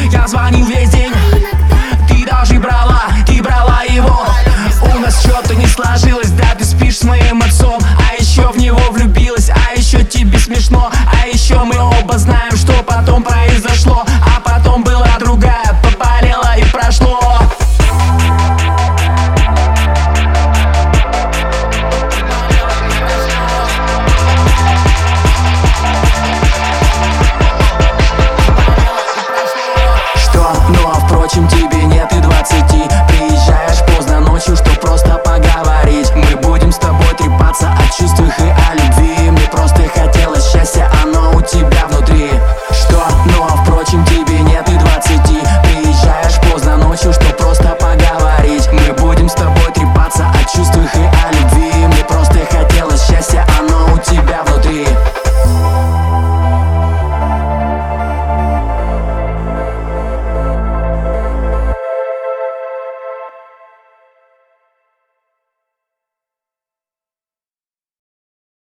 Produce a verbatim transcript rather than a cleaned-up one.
Я звонил весь день, ты даже брала, ты брала его. У нас что-то не сложилось, да ты спишь с моим отцом. А еще в него влюбилась, а еще тебе смешно. А еще мы оба знаем, что потом произошло.